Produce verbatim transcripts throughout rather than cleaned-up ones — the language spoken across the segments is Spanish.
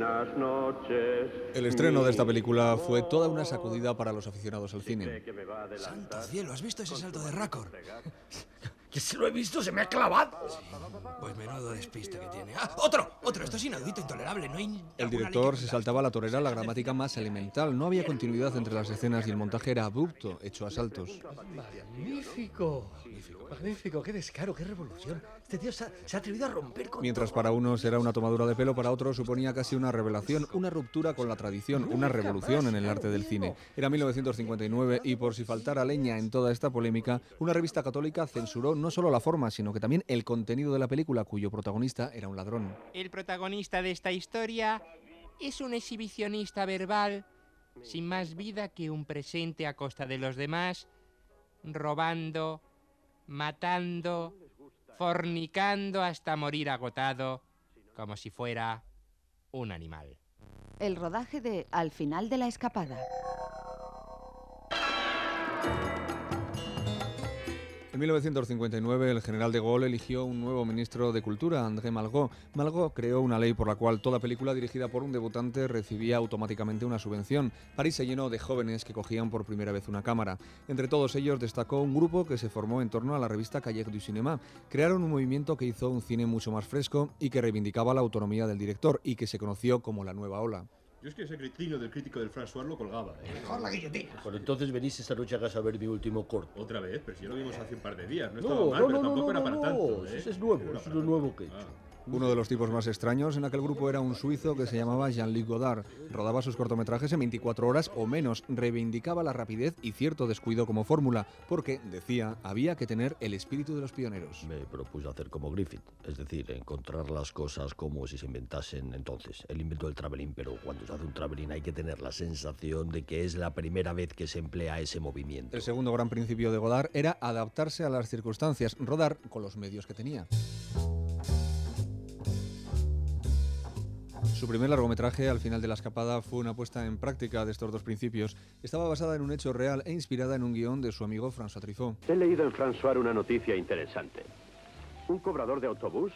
Buenas noches. El estreno de esta película fue toda una sacudida para los aficionados al cine. ¡Santo cielo! ¿Has visto ese salto de récord? Que si lo he visto, se me ha clavado. Sí, pues menudo despiste que tiene. ¡Ah! ¡Otro! ¡Otro! Esto es inaudito, intolerable. No hay. El director se saltaba a la torera la gramática más elemental. No había continuidad entre las escenas y el montaje era abrupto, hecho a saltos. ¡Magnífico! Magnífico, magnífico. ¡Qué descaro, qué revolución! Este tío se ha, se ha atrevido a romper con Mientras todo. para unos era una tomadura de pelo, para otros suponía casi una revelación, una ruptura con la tradición, una revolución en el arte del cine. Era mil novecientos cincuenta y nueve y por si faltara leña en toda esta polémica, una revista católica censuró no solo la forma, sino que también el contenido de la película, cuyo protagonista era un ladrón. El protagonista de esta historia es un exhibicionista verbal sin más vida que un presente a costa de los demás, robando, matando, fornicando hasta morir agotado, como si fuera un animal. El rodaje de Al final de la escapada. En mil novecientos cincuenta y nueve, el general de Gaulle eligió un nuevo ministro de Cultura, André Malraux. Malraux creó una ley por la cual toda película dirigida por un debutante recibía automáticamente una subvención. París se llenó de jóvenes que cogían por primera vez una cámara. Entre todos ellos destacó un grupo que se formó en torno a la revista Cahiers du Cinéma. Crearon un movimiento que hizo un cine mucho más fresco y que reivindicaba la autonomía del director y que se conoció como la Nueva Ola. Yo es que ese cretino del crítico del François lo colgaba, ¿eh? Mejor la guillotina. Bueno, entonces venís esta noche a casa a ver mi último corto. Otra vez, pero si ya lo vimos hace un par de días. No No, estaba mal, no, pero no, tampoco no, era no, para no, tanto, ¿eh? ese es nuevo, Era es para lo nuevo tanto. que he hecho. Ah. Uno de los tipos más extraños en aquel grupo era un suizo que se llamaba Jean-Luc Godard. Rodaba sus cortometrajes en veinticuatro horas o menos, reivindicaba la rapidez y cierto descuido como fórmula, porque, decía, había que tener el espíritu de los pioneros. Me propuse hacer como Griffith, es decir, encontrar las cosas como si se inventasen entonces. Él inventó el travelling, pero cuando se hace un travelling hay que tener la sensación de que es la primera vez que se emplea ese movimiento. El segundo gran principio de Godard era adaptarse a las circunstancias, rodar con los medios que tenía. Su primer largometraje, Al final de la escapada, fue una puesta en práctica de estos dos principios. Estaba basada en un hecho real e inspirada en un guión de su amigo François Truffaut. He leído en François una noticia interesante. Un cobrador de autobús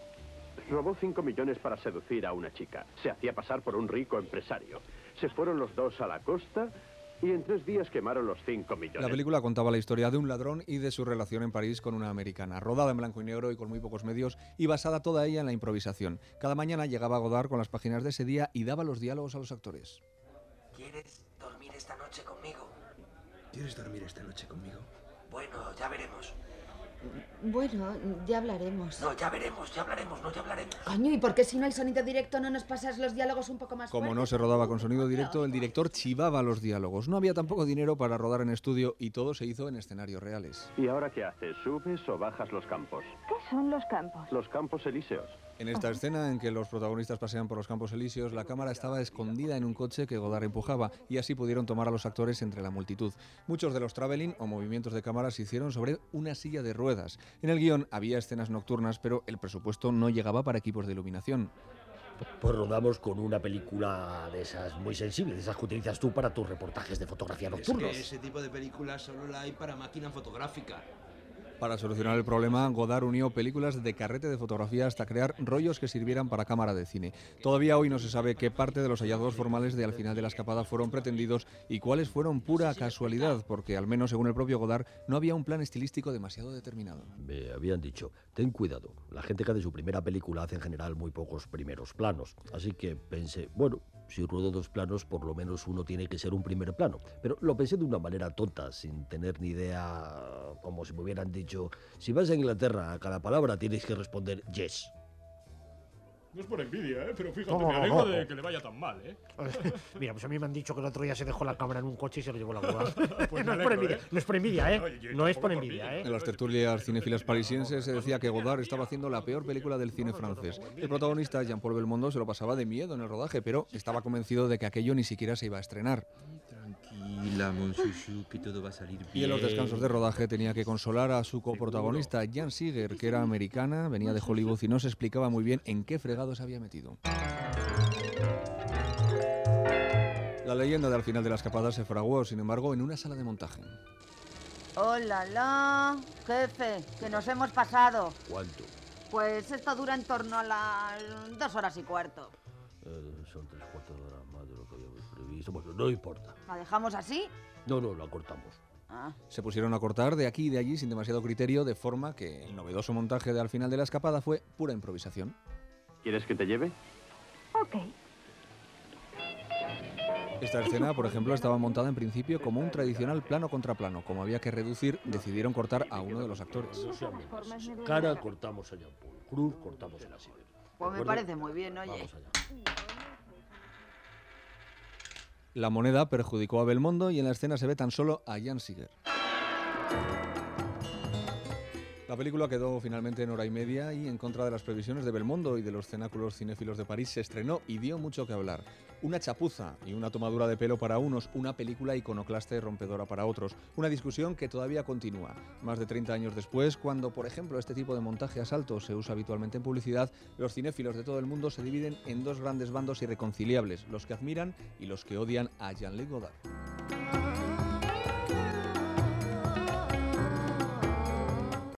robó cinco millones para seducir a una chica. Se hacía pasar por un rico empresario. Se fueron los dos a la costa y en tres días quemaron los cinco millones. La película contaba la historia de un ladrón y de su relación en París con una americana, rodada en blanco y negro y con muy pocos medios y basada toda ella en la improvisación. Cada mañana llegaba Godard con las páginas de ese día y daba los diálogos a los actores. ¿Quieres dormir esta noche conmigo? ¿Quieres dormir esta noche conmigo? Bueno, ya veremos. Bueno, ya hablaremos. No, ya veremos, ya hablaremos, no, ya hablaremos. Coño, ¿y por qué si no hay sonido directo no nos pasas los diálogos un poco más Como fuertes? no se rodaba con sonido directo, el director chivaba los diálogos. No había tampoco dinero para rodar en estudio y todo se hizo en escenarios reales. ¿Y ahora qué haces? ¿Subes o bajas los campos? ¿Qué son los campos? Los campos elíseos. En esta escena en que los protagonistas pasean por los Campos Elíseos, la cámara estaba escondida en un coche que Godard empujaba y así pudieron tomar a los actores entre la multitud. Muchos de los travelling o movimientos de cámara se hicieron sobre una silla de ruedas. En el guión había escenas nocturnas, pero el presupuesto no llegaba para equipos de iluminación. Pues rodamos con una película de esas muy sensible, de esas que utilizas tú para tus reportajes de fotografía nocturnos. Es que ese tipo de películas solo la hay para máquina fotográfica. Para solucionar el problema, Godard unió películas de carrete de fotografía hasta crear rollos que sirvieran para cámara de cine. Todavía hoy no se sabe qué parte de los hallazgos formales de Al final de la escapada fueron pretendidos y cuáles fueron pura casualidad, porque al menos según el propio Godard no había un plan estilístico demasiado determinado. Me habían dicho, ten cuidado, la gente que hace su primera película hace en general muy pocos primeros planos. Así que pensé, bueno, si ruedo dos planos, por lo menos uno tiene que ser un primer plano. Pero lo pensé de una manera tonta, sin tener ni idea, como si me hubieran dicho, si vas a Inglaterra, a cada palabra tienes que responder yes. No es por envidia, ¿eh? Pero fíjate, No, me no, alegro no. de que le vaya tan mal, ¿eh? Mira, pues a mí me han dicho que el otro día se dejó la cámara en un coche y se lo llevó la grúa. Pues no, me es por alegro, envidia, ¿eh? no es por envidia, ¿eh? Oye, yo No es por tampoco por envidia, envidia. ¿eh? En las tertulias cinéfilas parisienses se decía que Godard estaba haciendo la peor película del cine francés. El protagonista, Jean-Paul Belmondo, se lo pasaba de miedo en el rodaje, pero estaba convencido de que aquello ni siquiera se iba a estrenar. Tranquila, mon chouchou, que todo va a salir bien. Y en los descansos de rodaje tenía que consolar a su coprotagonista, Jan Seeger, que era americana, venía de Hollywood y no se explicaba muy bien en qué fregados había metido. La leyenda de Al final de la escapada se fraguó, sin embargo, en una sala de montaje. ¡Hola, la! Jefe, que nos hemos pasado. ¿Cuánto? Pues esto dura en torno a las dos horas y cuarto. Eh, son tres cuartos de hora más de lo que habíamos previsto. Bueno, no importa. ¿La dejamos así? No, no, la cortamos. Ah. Se pusieron a cortar de aquí y de allí sin demasiado criterio, de forma que el novedoso montaje de Al final de la escapada fue pura improvisación. ¿Quieres que te lleve? Ok. Esta escena, por ejemplo, estaba montada en principio como un tradicional plano contra plano. Como había que reducir, decidieron cortar a uno de los actores. Cara, cortamos a Jean Paul. Cruz, cortamos a la Sibel. Pues me parece muy bien, oye. Vamos allá. La moneda perjudicó a Belmondo y en la escena se ve tan solo a Jan Siger. La película quedó finalmente en hora y media y, en contra de las previsiones de Belmondo y de los cenáculos cinéfilos de París, se estrenó y dio mucho que hablar. Una chapuza y una tomadura de pelo para unos, una película iconoclasta y rompedora para otros. Una discusión que todavía continúa. Más de treinta años después, cuando, por ejemplo, este tipo de montaje a salto se usa habitualmente en publicidad, los cinéfilos de todo el mundo se dividen en dos grandes bandos irreconciliables, los que admiran y los que odian a Jean-Luc Godard.